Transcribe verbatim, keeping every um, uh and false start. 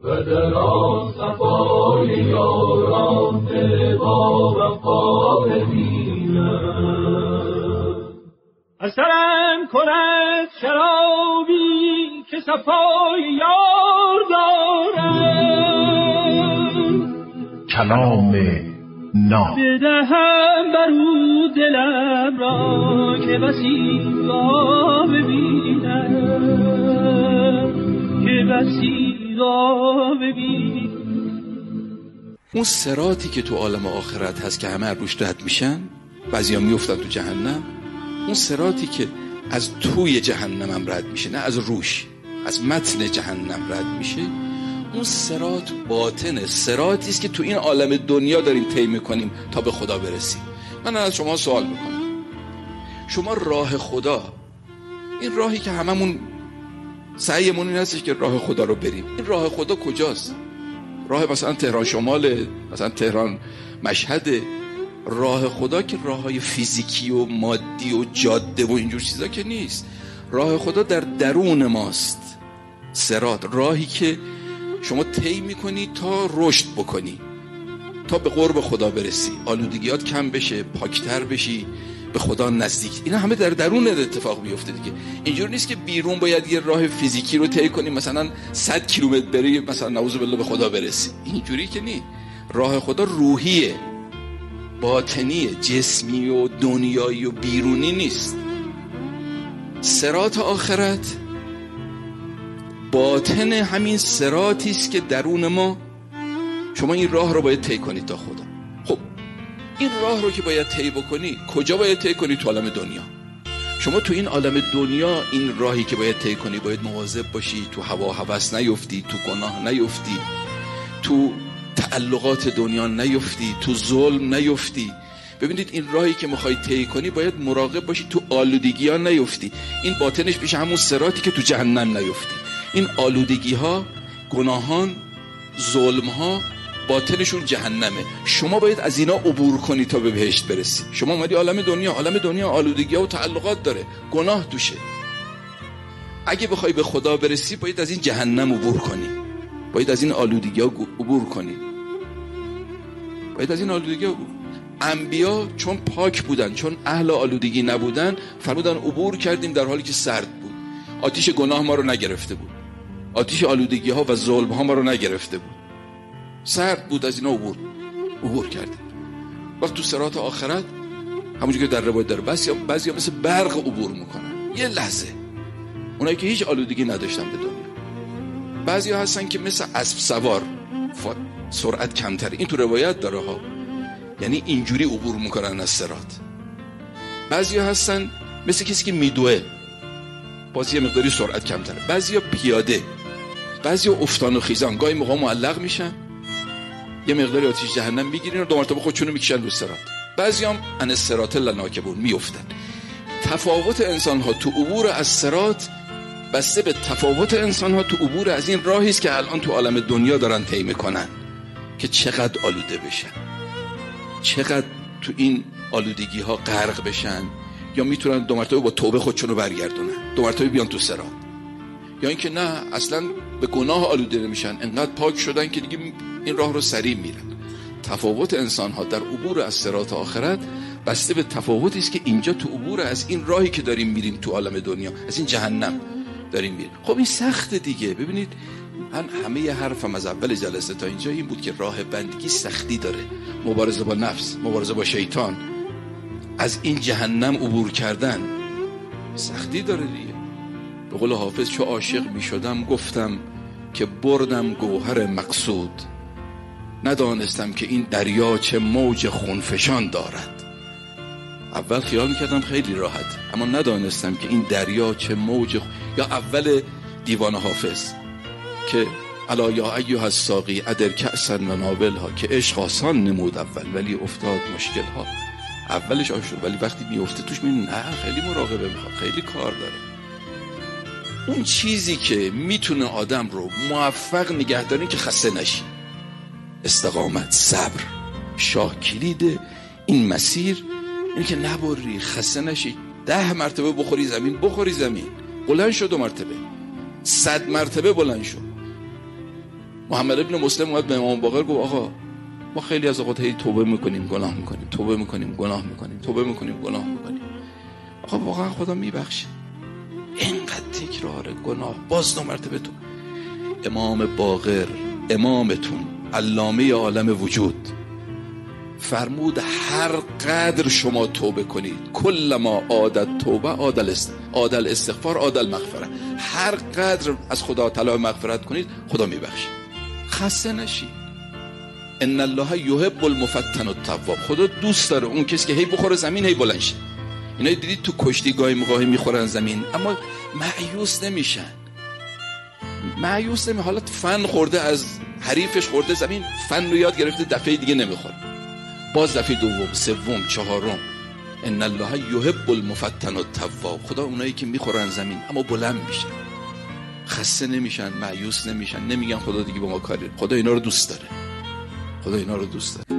و در آن صفای یاران با وفا ببینم. از سرم کند شرابی که صفای یار دارم، کلام ناب بدهم برو دلم را که بسی را ببینم، که بسی را ببینم. اون صراطی که تو عالم آخرت هست که همه روش رد میشن، بعضیا میافتن تو جهنم، اون صراطی که از توی جهنم هم رد میشه، نه از روش، از متن جهنم رد میشه، اون صراط باطنه. صراطی است که تو این عالم دنیا داریم طی میکنیم تا به خدا برسیم. من از شما سوال میکنم، شما راه خدا، این راهی که هممون سعیمون این هستش که راه خدا رو بریم، این راه خدا کجاست؟ راه مثلا تهران شماله، مثلا تهران مشهد؟ راه خدا که راههای فیزیکی و مادی و جاده و اینجور چیزا که نیست. راه خدا در درون ماست. صراط راهی که شما طی میکنی تا رشد بکنی، تا به قرب خدا برسی، آلودگیات کم بشه، پاکتر بشی، به خدا نزدیک. اینا همه در درون اتفاق میفته دیگه. اینجور نیست که بیرون باید یه راه فیزیکی رو طی کنی، مثلا صد کیلومتر بری، مثلا نعوذ بالله به خدا برسی. اینجوری که نی. راه خدا روحیه، باطنیه، جسمی و دنیایی و بیرونی نیست. صراط آخرت باطن همین صراطی است که درون ما. شما این راه رو باید طی کنید تا خدا. خب این راه رو که باید طی بکنی، کجا باید طی کنی؟ تو عالم دنیا. شما تو این عالم دنیا این راهی که باید طی کنی، باید مواظب باشی تو هوا هوس نیفتی، تو گناه نیفتی، تو تعلقات دنیا نیفتی، تو ظلم نیفتی. ببینید این راهی که میخوای طی کنی باید مراقب باشی تو آلودگی ها نیفتی. این باطنش میشه همون صراطی که تو جهنم نیفتی. این آلودگی ها، گناهان، ظلم ها باطنشون جهنمه. شما باید از اینا عبور کنی تا به بهشت برسی. شما اومدی عالم دنیا، عالم دنیا آلودگی ها و تعلقات داره، گناه توشه. اگه بخوای به خدا برسی باید از این جهنم عبور کنی، باید از این آلودگی ها عبور کنی، باید از این آلودگی ها عبور. انبیا چون پاک بودن، چون اهل آلودگی نبودن، فرمودن عبور کردیم در حالی که سرد بود. آتیش گناه ما رو نگرفته بود، آتیش آلودگی ها و ظلم ها ما رو نگرفته بود، سرد بود، از اینا عبور عبور کردیم. وقت تو صراط آخرت همونجوری که در روایت داره، بعضیا بعضیا مثل برق عبور میکنن یه لحظه، اونایی که هیچ آلودگی نداشتن به دنیا. بعضیا هستن که مثل اسب سوار، سرعت کمتر، این تو روایت داره ها، یعنی اینجوری عبور میکنن از صراط. بعضیا هستن مثل کسی که میدوه، باز یه مقداری سرعت کمتره. بعضیا پیاده، بعضیا افتان و خیزان، گاهی موقع معلق میشن، یه مقداری آتش جهنم میگیرین و دو مرتبه خودشونو میکشن رو صراط. بعضیا هم ان الصراط لناکبون، میافتن. تفاوت انسان ها تو عبور از صراط بسته به تفاوت انسان ها تو عبور از این راهی است که الان تو عالم دنیا دارن طی میکنن، که چقدر آلوده بشن، چقدر تو این آلودگی ها غرق بشن، یا میتونن دو مرتبه با توبه خودشونو برگردونن، دو مرتبه بیان تو صراط، یا اینکه نه اصلا به گناه آلوده نمیشن، انقدر پاک شدن که دیگه این راه رو سریع میرن. تفاوت انسان ها در عبور از صراط آخرت بسته به تفاوتی است که اینجا تو عبور از این راهی که داریم میریم تو عالم دنیا، از این جهنم داریم میریم. خب این سخته دیگه. ببینید من همه حرفم از اول جلسه تا اینجا این بود که راه بندگی سختی داره، مبارزه با نفس، مبارزه با شیطان، از این جهنم عبور کردن سختی داره دیگه. به قول حافظ چو عاشق می شدم گفتم که بردم گوهر مقصود، ندانستم که این دریا چه موج خونفشان دارد. اول خیال میکردم خیلی راحت، اما ندانستم که این دریا چه موج خ... یا اول دیوان حافظ که الا یا ایها الساقی ادر کأسا و ناولها، که عشق آسان نمود اول ولی افتاد مشکل ها. اولش آشو ولی وقتی میفته توش می نه خیلی مراقبه میخواد، خیلی کار داره. اون چیزی که میتونه آدم رو موفق نگه داره که خسته نشی، استقامت، صبر. شاه کلید این مسیر این که نبری، خسته نشی. ده مرتبه بخوری زمین، بخوری زمین، بلند شو دو مرتبه، صد مرتبه بلند شو. محمد ابن مسلم اومد به امام باقر گفت آقا ما خیلی از اوقات هی توبه میکنیم گناه میکنیم، توبه میکنیم گناه میکنیم، توبه میکنیم گناه میکنیم. آقا واقعا خدا میبخشه؟ اینقدر تکرار گناه باز دو مرتبه تو. امام باقر امامتون علامه عالم وجود فرمود هر قدر شما توبه کنید، کل ما عادت توبه عادل است، عادل استغفار عادل مغفرت، هر قدر از خدا طلب مغفرت کنید خدا میبخشه. خسته نشید. ان الله یحب المفتن التواب. خدا دوست داره اون کسی که هی بخوره زمین هی بلند شه. اینا دیدید تو کشتی گاهی موقعی میخورن زمین اما مایوس نمیشن. مایوس نمی حالت فن خورده از حریفش خورده زمین، فن رو یاد گرفته دفعه دیگه نمیخوره، باز دفعه دوم سوم چهارم. ان الله یحب المفتن التواب. خدا اونایی که میخورن زمین اما بلند میشن، خسته نمیشن، مایوس نمیشن، نمیگن خدا دیگه با ما کاری. خدا اینا رو دوست داره. خدا اینا رو دوست داره.